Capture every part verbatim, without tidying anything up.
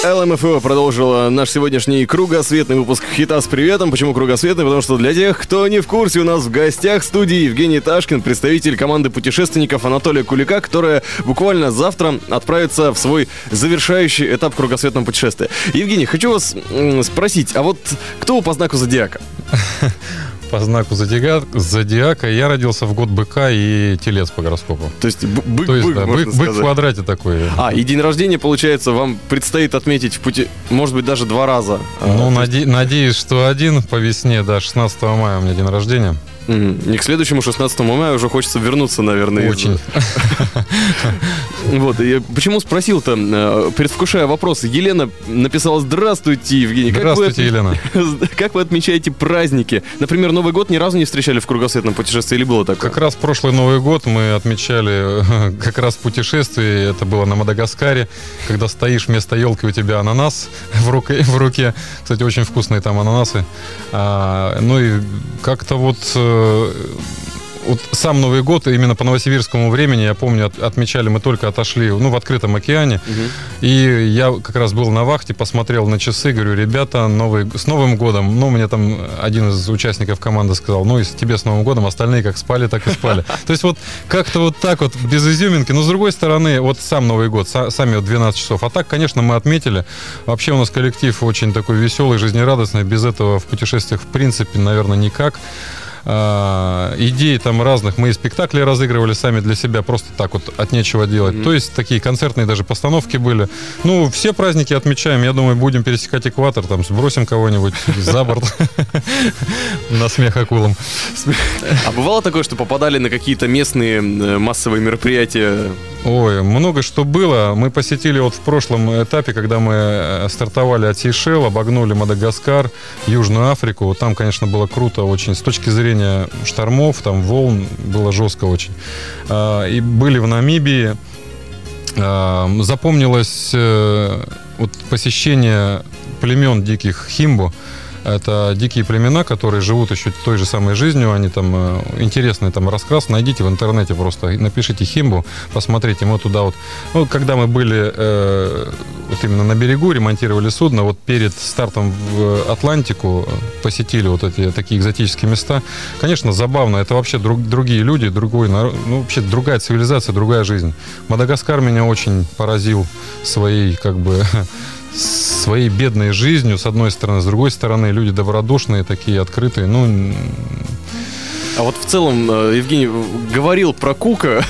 эл эм эф о продолжила наш сегодняшний кругосветный выпуск «Хита с приветом». Почему кругосветный? Потому что для тех, кто не в курсе, у нас в гостях в студии Евгений Ташкин, представитель команды путешественников Анатолия Кулика, которая буквально завтра отправится в свой завершающий этап кругосветного путешествия. Евгений, хочу вас спросить, а вот кто вы по знаку зодиака? По знаку зодиака, зодиака я родился в год быка и телец по гороскопу. То есть бык, То есть, бык, да, можно бык, сказать. бык в квадрате такой. А, и день рождения, получается, вам предстоит отметить в пути, может быть, даже два раза. Ну, а, наде- есть... надеюсь, что один по весне, да, шестнадцатого мая у меня день рождения. Mm-hmm. И к следующему шестнадцатому мая уже хочется вернуться, наверное. Очень. Вот, и почему спросил-то, предвкушая вопрос, Елена написала: «Здравствуйте, Евгений». Здравствуйте, Елена. Как вы отмечаете праздники? Например, Новый год ни разу не встречали в кругосветном путешествии, или было такое? Как раз прошлый Новый год мы отмечали как раз путешествие. Это было на Мадагаскаре, когда стоишь вместо елки, у тебя ананас в руке. В руке. Кстати, очень вкусные там ананасы. А, ну и как-то вот... Вот сам Новый год, именно по новосибирскому времени, я помню, от, отмечали, мы только отошли, ну, в открытом океане. Угу. И я как раз был на вахте, посмотрел на часы, говорю: ребята, новый, с Новым годом. Ну, мне там один из участников команды сказал: ну, если тебе с Новым годом, остальные как спали, так и спали. То есть вот как-то вот так вот, без изюминки. Но с другой стороны, вот сам Новый год, сами вот двенадцать часов. А так, конечно, мы отметили. Вообще у нас коллектив очень такой веселый, жизнерадостный. Без этого в путешествиях, в принципе, наверное, никак. Uh, идей там разных. Мы и спектакли разыгрывали сами для себя, просто так вот от нечего делать. Mm-hmm. То есть такие концертные даже постановки были. Ну, все праздники отмечаем. Я думаю, будем пересекать экватор, там сбросим кого-нибудь за борт на смех акулам. А бывало такое, что попадали на какие-то местные массовые мероприятия? Ой, много что было. Мы посетили вот в прошлом этапе, когда мы стартовали от Сейшел, обогнули Мадагаскар, Южную Африку. Там, конечно, было круто очень. С точки зрения штормов, там волн, было жестко очень. И были в Намибии. Запомнилось вот посещение племен диких химбу. Это дикие племена, которые живут еще той же самой жизнью. Они там интересный там раскрас. Найдите в интернете просто, напишите химбу, посмотрите. Мы туда вот, ну, когда мы были э, вот именно на берегу, ремонтировали судно, вот перед стартом в Атлантику посетили вот эти такие экзотические места. Конечно, забавно. Это вообще друг, другие люди, другой народ, ну, вообще другая цивилизация, другая жизнь. Мадагаскар меня очень поразил своей, как бы, своей бедной жизнью, с одной стороны, с другой стороны, люди добродушные, такие открытые. Ну, а вот в целом, Евгений говорил про Кука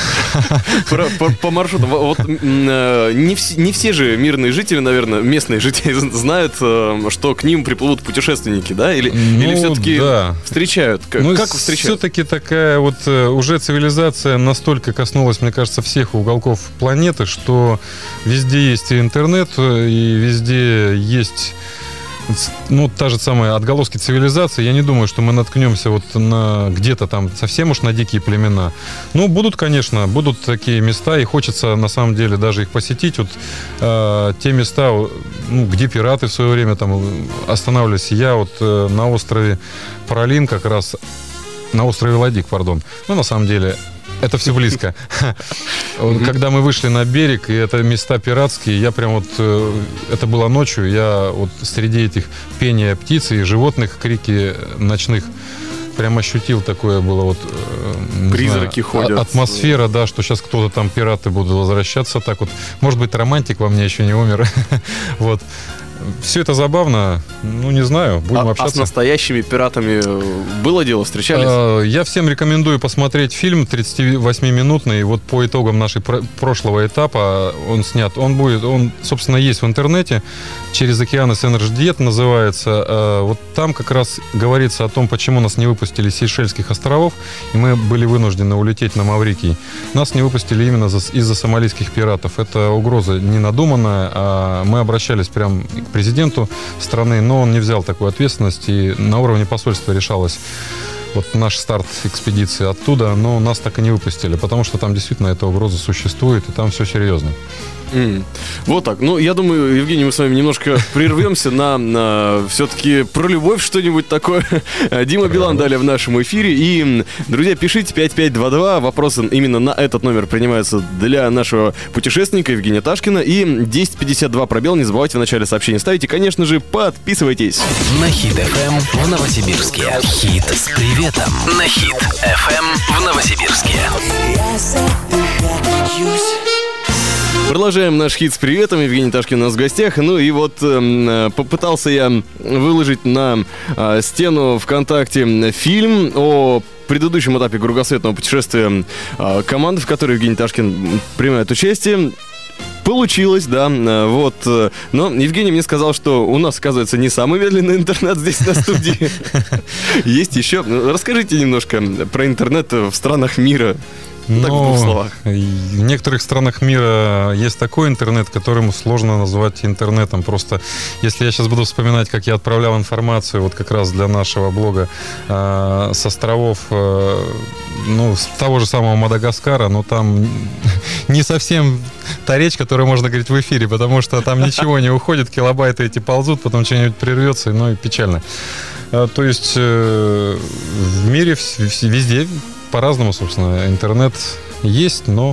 по маршруту. Вот не все же мирные жители, наверное, местные жители знают, что к ним приплывут путешественники, да? Или все-таки встречают? Как встречают? Все-таки такая вот уже цивилизация настолько коснулась, мне кажется, всех уголков планеты, что везде есть и интернет, и везде есть... Ну, та же самая отголоски цивилизации. Я не думаю, что мы наткнемся вот на где-то там совсем уж на дикие племена. Ну, будут, конечно, будут такие места, и хочется на самом деле даже их посетить. Вот э, те места, ну, где пираты в свое время там останавливались. Я вот э, на острове Паралин как раз, на острове Ладик, пардон. Ну, на самом деле... Это все близко. Когда мы вышли на берег, и это места пиратские, я прям вот... Это было ночью, я вот среди этих пения птиц и животных, крики ночных, прям ощутил такое было вот... Призраки знаю, ходят. Атмосфера, да, что сейчас кто-то там, пираты будут возвращаться. Так вот, может быть, романтик во мне еще не умер. Вот. Все это забавно, ну, не знаю, будем а, общаться. А с настоящими пиратами было дело, встречались? Я всем рекомендую посмотреть фильм тридцативосьмиминутный, вот по итогам нашего прошлого этапа он снят. Он будет, он, собственно, есть в интернете, «Через океаны с Энерджи Диет» называется. Вот там как раз говорится о том, почему нас не выпустили с Сейшельских островов, и мы были вынуждены улететь на Маврикий. Нас не выпустили именно из-за сомалийских пиратов. Это угроза не надуманная, а мы обращались прям к президенту страны, но он не взял такую ответственность, и на уровне посольства решалось вот наш старт экспедиции оттуда, но нас так и не выпустили, потому что там действительно эта угроза существует, и там все серьезно. Mm. Вот так. Ну, я думаю, Евгений, мы с вами немножко прервемся на, на все-таки про любовь, что-нибудь такое. Дима Билан далее в нашем эфире. И, друзья, пишите пять пять два два. Вопросы именно на этот номер принимаются для нашего путешественника Евгения Ташкина. И десять пятьдесят два пробел. Не забывайте в начале сообщения ставить. И, конечно же, подписывайтесь. На Хит эф эм в Новосибирске. Хит с приветом. На Хит эф эм в Новосибирске. Продолжаем наш хит с приветом. Евгений Ташкин у нас в гостях. Ну и вот э, попытался я выложить на э, стену ВКонтакте фильм о предыдущем этапе кругосветного путешествия э, команды, в которой Евгений Ташкин принимает участие. Получилось, да, вот. Но Евгений мне сказал, что у нас, оказывается, не самый медленный интернет здесь на студии. Есть еще. Расскажите немножко про интернет в странах мира. Ну, так, в двух словах. В некоторых странах мира есть такой интернет, которым сложно назвать интернетом. Просто если я сейчас буду вспоминать, как я отправлял информацию вот как раз для нашего блога э, с островов, э, ну, с того же самого Мадагаскара, но там не совсем та речь, которую можно говорить в эфире, потому что там ничего не уходит, килобайты эти ползут, потом что-нибудь прервется, ну и печально. Э, то есть э, в мире везде по-разному, собственно, интернет есть, но...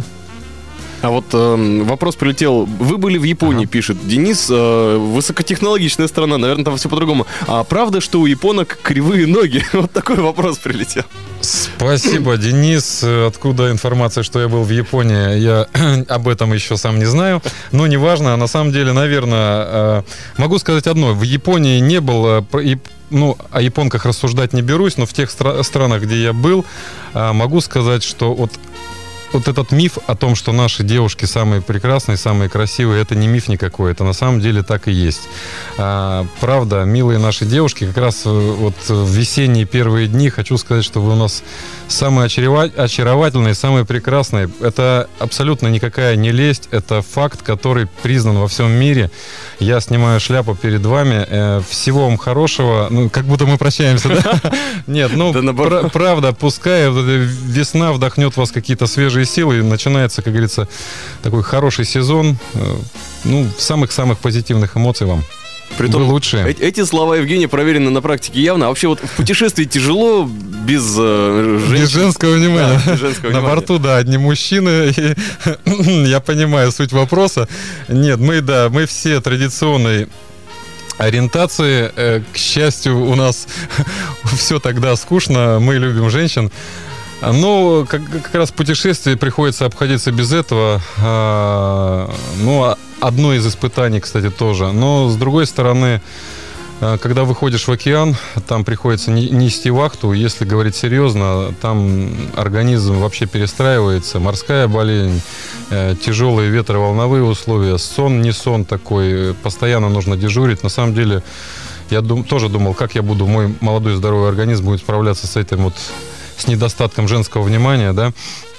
А вот э, вопрос прилетел. Вы были в Японии, ага. пишет Денис. Э, высокотехнологичная страна, наверное, там все по-другому. А правда, что у японок кривые ноги? Вот такой вопрос прилетел. Спасибо, Денис. Откуда информация, что я был в Японии? Я об этом еще сам не знаю. Но неважно. На самом деле, наверное, э, могу сказать одно. В Японии не было... И, ну, о японках рассуждать не берусь, но в тех стра- странах, где я был, э, могу сказать, что вот Вот этот миф о том, что наши девушки самые прекрасные, самые красивые, это не миф никакой, это на самом деле так и есть. А, правда, милые наши девушки, как раз вот в весенние первые дни хочу сказать, что вы у нас самые очаровательные, самые прекрасные. Это абсолютно никакая не лесть, это факт, который признан во всем мире. Я снимаю шляпу перед вами. Всего вам хорошего. Ну, как будто мы прощаемся, да? Нет, ну, правда, пускай весна вдохнет в вас какие-то свежие силы, и начинается, как говорится, такой хороший сезон. Ну, самых-самых позитивных эмоций вам. Притом, вы лучшие. Эти слова Евгения проверены на практике явно. А вообще вот в путешествии тяжело без э, женщин. Без женского внимания. Да, без женского на внимания. борту, да, одни мужчины. И, я понимаю суть вопроса. Нет, мы, да, мы все традиционной ориентации. Э, к счастью, у нас все тогда скучно. Мы любим женщин. Ну, как, как раз в путешествии приходится обходиться без этого. А, ну, одно из испытаний, кстати, тоже. Но, с другой стороны, когда выходишь в океан, там приходится нести вахту. Если говорить серьезно, там организм вообще перестраивается. Морская болезнь, тяжелые ветроволновые условия, сон не сон такой. Постоянно нужно дежурить. На самом деле, я дум, тоже думал, как я буду, мой молодой здоровый организм будет справляться с этим вот с недостатком женского внимания, да,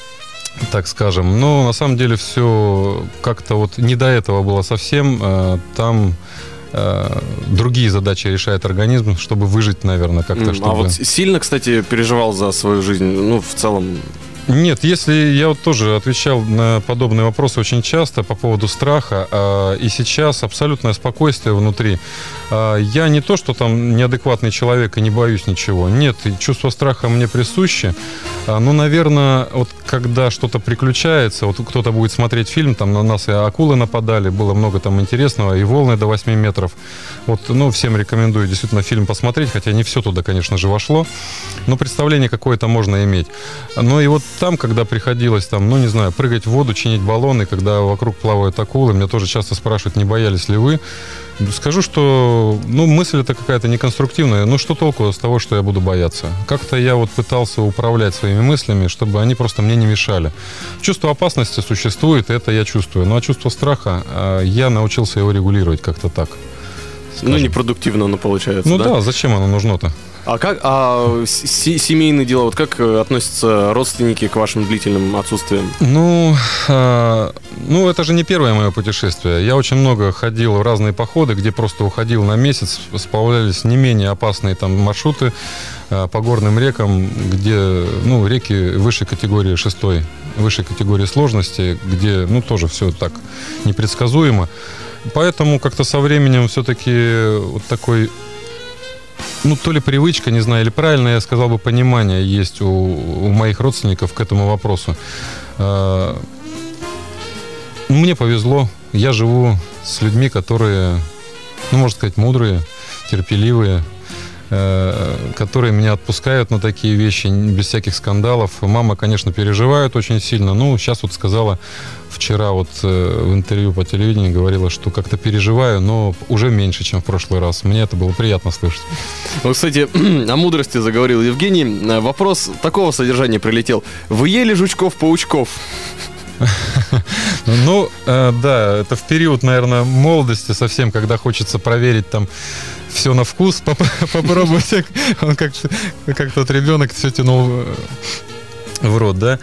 так скажем. Но на самом деле все как-то вот не до этого было совсем. Там э, другие задачи решает организм, чтобы выжить, наверное, как-то. Mm, чтобы... А вот сильно, кстати, переживал за свою жизнь, ну, в целом? Нет, если я вот тоже отвечал на подобные вопросы очень часто по поводу страха, э, и сейчас абсолютное спокойствие внутри. Э, я не то, что там неадекватный человек и не боюсь ничего. Нет, чувство страха мне присуще. Э, но, наверное, вот когда что-то приключается, вот кто-то будет смотреть фильм, там на нас и акулы нападали, было много там интересного, и волны до восьми метров. Вот, ну, всем рекомендую действительно фильм посмотреть, хотя не все туда, конечно же, вошло, но представление какое-то можно иметь. Но и вот там, когда приходилось, там, ну, не знаю, прыгать в воду, чинить баллоны, когда вокруг плавают акулы, меня тоже часто спрашивают, не боялись ли вы. Скажу, что, ну, мысль это какая-то неконструктивная. Ну, что толку с того, что я буду бояться? Как-то я вот пытался управлять своими мыслями, чтобы они просто мне не мешали. Чувство опасности существует, и это я чувствую. Ну, а чувство страха, я научился его регулировать как-то так. Скажем. Ну, непродуктивно оно получается, ну, да? Ну да, зачем оно нужно-то? А как а с- семейные дела, вот как относятся родственники к вашим длительным отсутствиям? Ну, э, ну, это же не первое мое путешествие. Я очень много ходил в разные походы, где просто уходил на месяц, сплавлялись не менее опасные там маршруты э, по горным рекам, где, ну, реки высшей категории, шестой, высшей категории сложности, где, ну, тоже все так непредсказуемо. Поэтому как-то со временем все-таки вот такой, ну, то ли привычка, не знаю, или правильно я сказал бы, понимание есть у, у моих родственников к этому вопросу. Мне повезло, я живу с людьми, которые, ну, можно сказать, мудрые, терпеливые, которые меня отпускают на такие вещи без всяких скандалов. Мама, конечно, переживает очень сильно. Ну, сейчас вот сказала, вчера вот в интервью по телевидению говорила, что как-то переживаю, но уже меньше, чем в прошлый раз. Мне это было приятно слышать. Вот, кстати, о мудрости заговорил Евгений. Вопрос такого содержания прилетел. Вы ели жучков-паучков? Ну, да, это в период, наверное, молодости совсем, когда хочется проверить там все на вкус, попробовать. Он как, как тот ребенок все тянул в рот, да.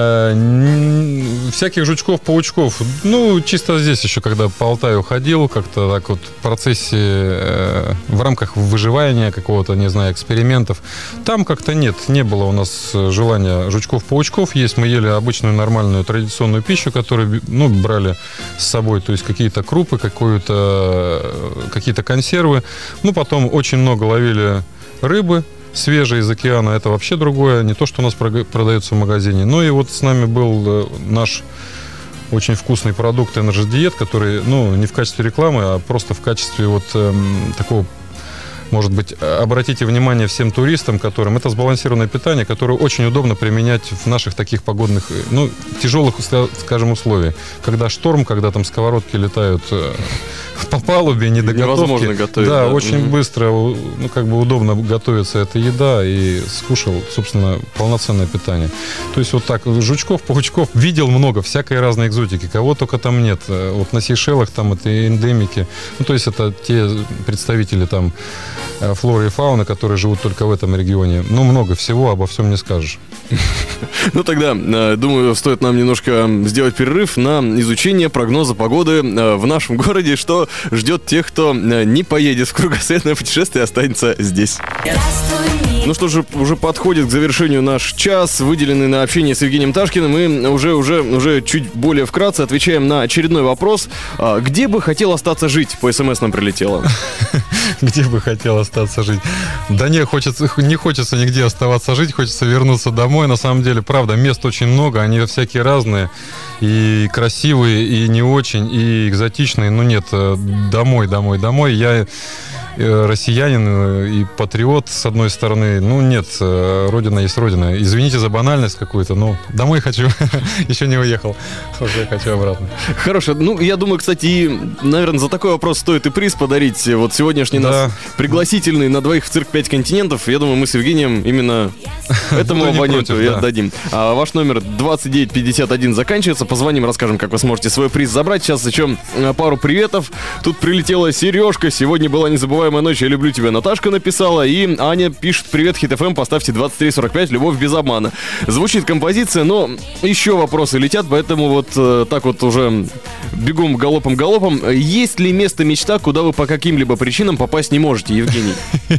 Всяких жучков, паучков. Ну, чисто здесь еще, когда по Алтаю ходил, как-то так вот в процессе, в рамках выживания какого-то, не знаю, экспериментов, там как-то нет, не было у нас желания жучков, паучков есть. Мы ели обычную нормальную традиционную пищу, которую, ну, брали с собой, то есть какие-то крупы, какую-то, какие-то консервы. Ну, потом очень много ловили рыбы свежие из океана, это вообще другое, не то, что у нас продается в магазине. Ну и вот с нами был наш очень вкусный продукт Energy Diet, который, ну, не в качестве рекламы, а просто в качестве вот эм, такого, может быть, обратите внимание всем туристам, которым это сбалансированное питание, которое очень удобно применять в наших таких погодных, ну, тяжелых, скажем, условиях. Когда шторм, когда там сковородки летают по палубе, не до готовки. Невозможно готовить. Да, да, очень угу. быстро, ну, как бы удобно готовится эта еда, и скушал, собственно, полноценное питание. То есть вот так, жучков, паучков видел много, всякой разной экзотики, кого только там нет. Вот на Сейшелах там это эндемики, ну, то есть это те представители там флоры и фауны, которые живут только в этом регионе. Ну, много всего, обо всем не скажешь. Ну, тогда, думаю, стоит нам немножко сделать перерыв на изучение прогноза погоды в нашем городе, что ждет тех, кто не поедет в кругосветное путешествие и останется здесь. Ну что же, уже подходит к завершению наш час, выделенный на общение с Евгением Ташкиным. Мы уже, уже, уже чуть более вкратце отвечаем на очередной вопрос. Где бы хотел остаться жить? По СМС нам прилетело. Где бы хотел остаться жить? Да не, хочется, не хочется нигде оставаться жить, хочется вернуться домой. На самом деле, правда, мест очень много, они всякие разные. И красивые, и не очень, и экзотичные. Ну нет, домой, домой, домой. Я россиянин и патриот, с одной стороны. Ну, нет, родина есть родина. Извините за банальность какую-то, но домой хочу. Еще не уехал. Уже хочу обратно. Хорошо. Ну, я думаю, кстати, и, наверное, за такой вопрос стоит и приз подарить. Вот сегодняшний да. нас пригласительный на двоих в цирк «Пять континентов». Я думаю, мы с Евгением именно этому абоненту и отдадим. А ваш номер двадцать девять пятьдесят один заканчивается. Позвоним, расскажем, как вы сможете свой приз забрать. Сейчас еще пару приветов. Тут прилетела Сережка. Сегодня была незабываемая ночь. Я люблю тебя. Наташка написала. И Аня пишет: привет, Хит эф эм, поставьте двадцать три сорок пять, любовь без обмана. Звучит композиция, но еще вопросы летят, поэтому вот э, так вот уже бегом галопом-галопом. Есть ли место мечта, куда вы по каким-либо причинам попасть не можете, Евгений?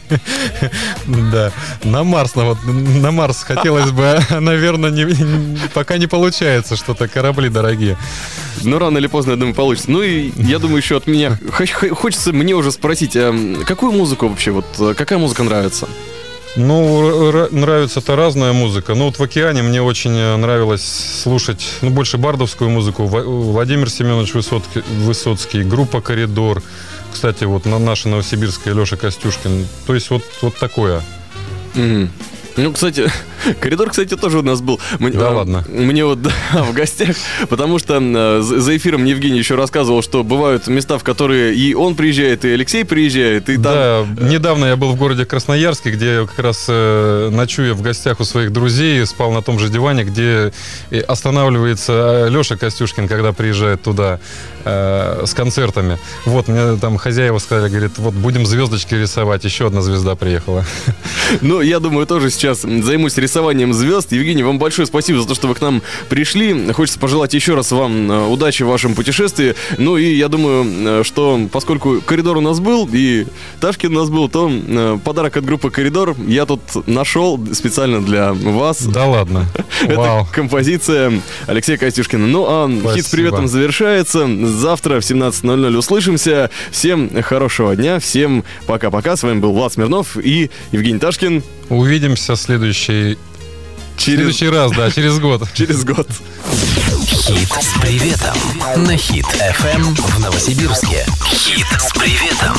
Да, на Марс, на Марс хотелось бы, наверное, пока не получается что-то, корабли дорогие. Ну, рано или поздно, я думаю, получится. Ну, и я думаю, еще от меня хочется мне уже спросить, а какую музыку вообще, вот какая музыка нравится? Ну, нравится-то разная музыка. Ну, вот в «Океане» мне очень нравилось слушать, ну, больше бардовскую музыку. Владимир Семенович Высоцкий, Высоцкий, группа «Коридор». Кстати, вот на наша новосибирская Леша Костюшкин. То есть вот, вот такое. Mm-hmm. Ну, кстати, Коридор, кстати, тоже у нас был. Мне, Да а, ладно. Мне вот да, в гостях, потому что а, за эфиром мне Евгений еще рассказывал, что бывают места, в которые и он приезжает, и Алексей приезжает, и там... Да, недавно я был в городе Красноярске, где как раз э, ночуя в гостях у своих друзей, спал на том же диване, где останавливается Леша Костюшкин, когда приезжает туда э, с концертами. Вот, мне там хозяева сказали, говорит, вот будем звездочки рисовать, еще одна звезда приехала. Ну, я думаю, тоже сейчас займусь рисованием звезд. Евгений, вам большое спасибо за то, что вы к нам пришли. Хочется пожелать еще раз вам э, удачи в вашем путешествии. Ну и я думаю, э, что поскольку коридор у нас был и Ташкин у нас был, то э, подарок от группы «Коридор» я тут нашел специально для вас. Да ладно. Это композиция Алексея Костюшкина. Ну а Спасибо. Хит с приветом завершается. Завтра в семнадцать ноль ноль услышимся. Всем хорошего дня, всем пока-пока. С вами был Влад Смирнов и Евгений Ташкин. Увидимся в следующий... Через... следующий раз, да, через год. Через год. Хит с приветом на Хит эф эм в Новосибирске. Хит с приветом.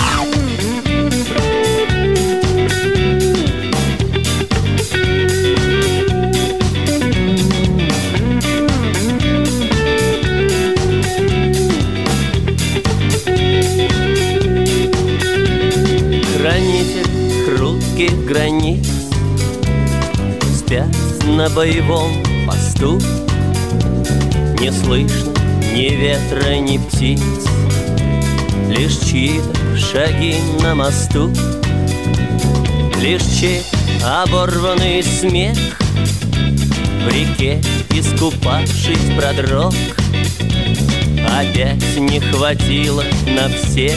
Хранитель хрупких границ спят на боевом посту. Не слышно ни ветра, ни птиц, лишь чьи-то шаги на мосту, лишь чей-то оборванный смех в реке, искупавшись, продрог. Опять не хватило на всех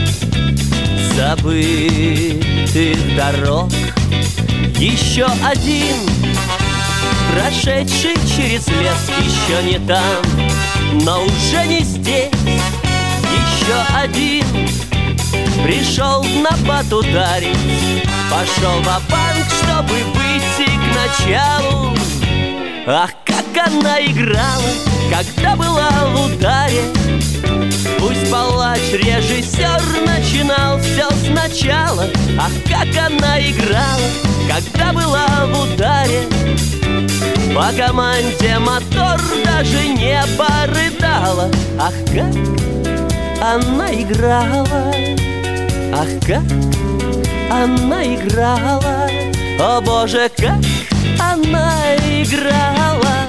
забытых дорог. Еще один, прошедший через лес, еще не там, но уже не здесь. Еще один пришел на бат ударить, пошел ва-банк, чтобы выйти к началу. Ах, как она играла, когда была в ударе. Пусть палач, режиссер начинал все сначала. Ах, как она играла, когда была в ударе. По команде мотор даже не порыдала. Ах, как она играла, ах, как она играла. О, Боже, как она играла.